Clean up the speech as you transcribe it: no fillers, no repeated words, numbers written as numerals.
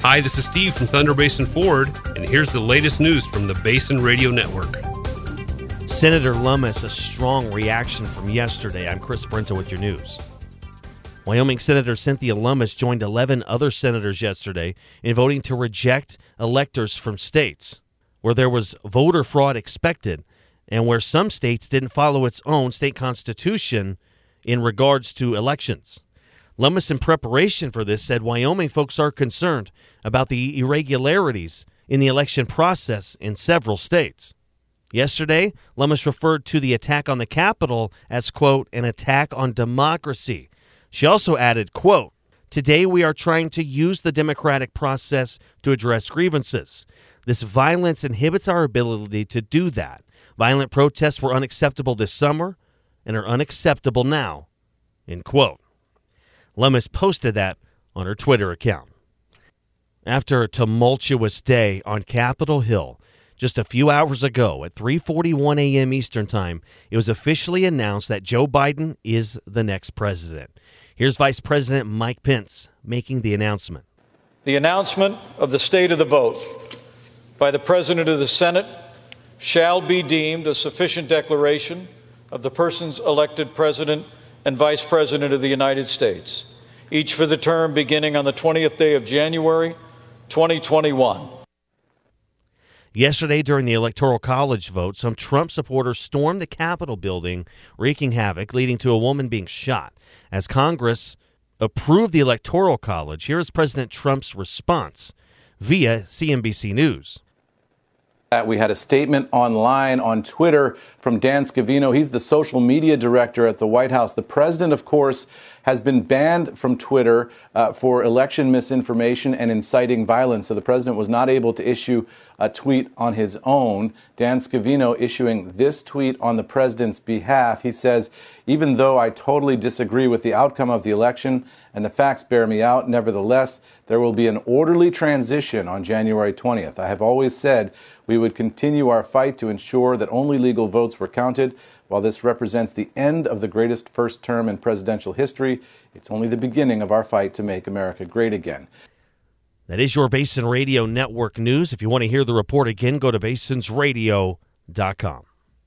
Hi, this is Steve from Thunder Basin Ford, and here's the latest news from the Basin Radio Network. Senator Lummis, a strong reaction from yesterday. I'm Chris Brento with your news. Wyoming Senator Cynthia Lummis joined 11 other senators yesterday in voting to reject electors from states where there was voter fraud expected and where some states didn't follow its own state constitution in regards to elections. Lummis, in preparation for this, said Wyoming folks are concerned about the irregularities in the election process in several states. Yesterday, Lummis referred to the attack on the Capitol as, quote, an attack on democracy. She also added, quote, today we are trying to use the democratic process to address grievances. This violence inhibits our ability to do that. Violent protests were unacceptable this summer and are unacceptable now, end quote. Lummis posted that on her Twitter account. After a tumultuous day on Capitol Hill, just a few hours ago at 3:41 a.m. Eastern Time, it was officially announced that Joe Biden is the next president. Here's Vice President Mike Pence making the announcement. The announcement of the state of the vote by the President of the Senate shall be deemed a sufficient declaration of the persons elected President and Vice President of the United States, each for the term beginning on the 20th day of January, 2021. Yesterday, during the Electoral College vote, some Trump supporters stormed the Capitol building, wreaking havoc, leading to a woman being shot. As Congress approved the Electoral College, here is President Trump's response via CNBC News. We had a statement online on Twitter from Dan Scavino. He's the social media director at the White House. The president, of course, has been banned from Twitter for election misinformation and inciting violence. So the president was not able to issue a tweet on his own. Dan Scavino issuing this tweet on the president's behalf. He says, even though I totally disagree with the outcome of the election and the facts bear me out, nevertheless, there will be an orderly transition on January 20th. I have always said we would continue our fight to ensure that only legal votes were counted. While this represents the end of the greatest first term in presidential history, it's only the beginning of our fight to make America great again. That is your Basin Radio Network news. If you want to hear the report again, go to basinsradio.com.